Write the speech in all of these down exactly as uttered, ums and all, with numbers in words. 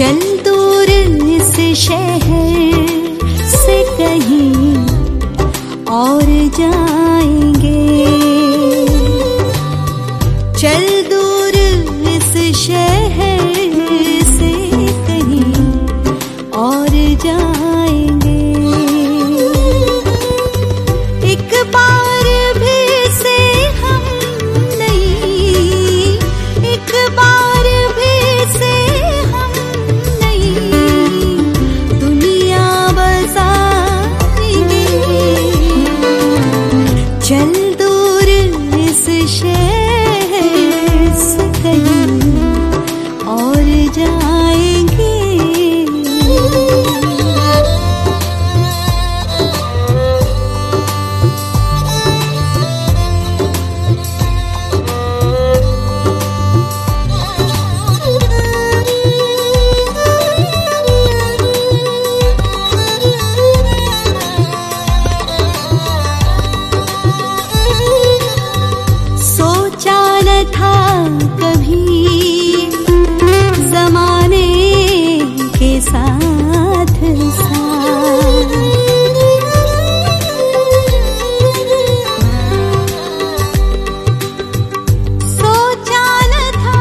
चल दूर इस शहर से कहीं और जाएंगे, चल दूर इस शहर से कहीं और जाएंगे। एक बार भी से हम नहीं, एक बार भी से हम नहीं, दुनिया बसाएंगे। चल दूर इस शहर से कहीं और जाएंगे। सोचा न था कभी ज़माने के साथ साथ, सोचा न था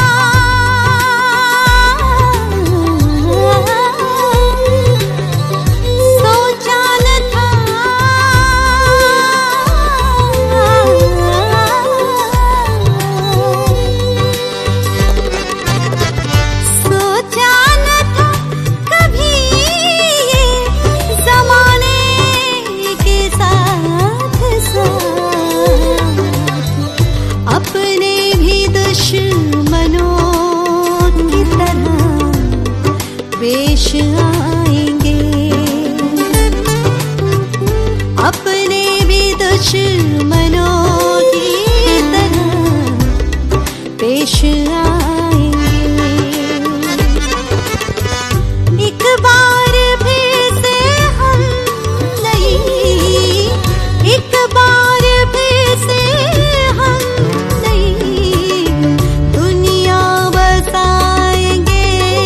सोचा न था सोचा न था कभी ये ज़माने के साथ साथ, अपने भी दुश्मनों की तरह पेश आएंगे, अपने भी दुश्मनों की तरह पेश आएंगे। एक बार भी से हम नहीं, एक बार भी से हम नहीं, दुनिया बसाएंगे।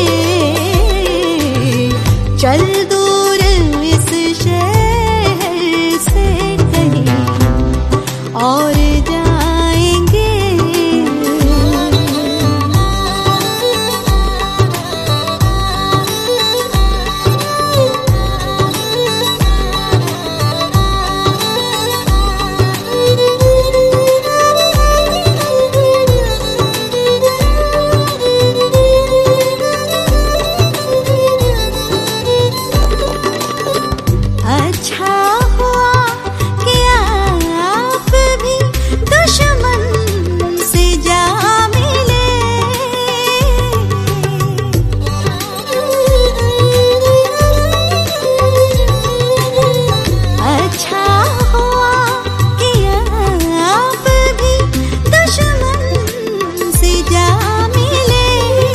चल दूर इस शहर से कहीं और जाएंगे। अच्छा हुआ कि आप भी दुश्मन से जा मिले, अच्छा हुआ कि आप भी दुश्मन से जा मिले,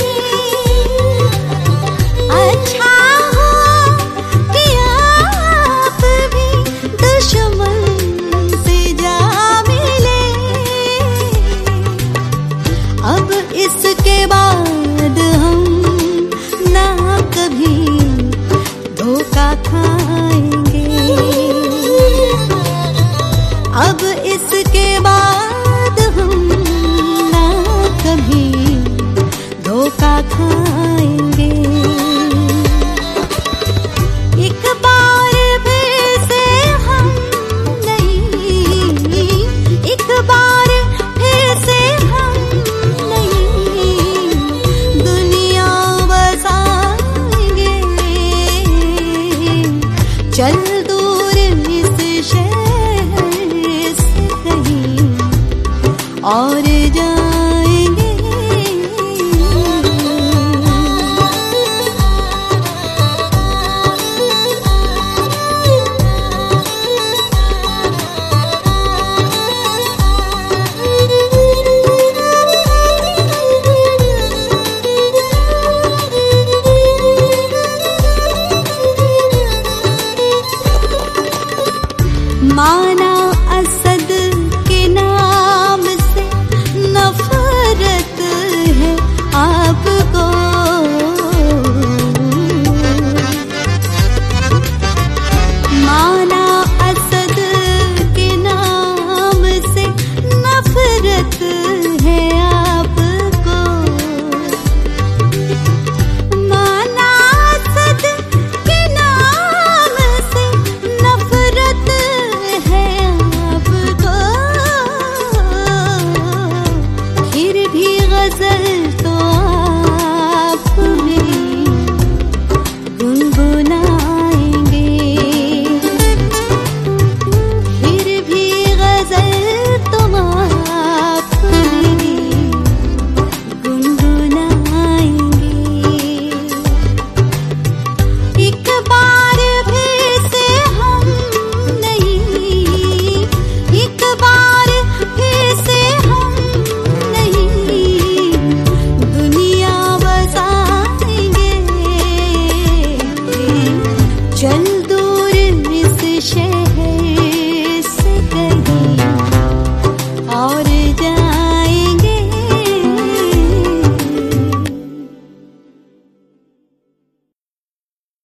अच्छा हुआ कि आप भी दुश्मन से जा मिले। अब इसके बाद हम ना कभी धोखा खाएंगे, अब इसके बाद हम ना कभी धोखा खाएंगे। एक बार भी से हम नहीं, एक बार फिर से हम नहीं, दुनिया बसाएंगे। चल दूर इस शहर से कहीं और जा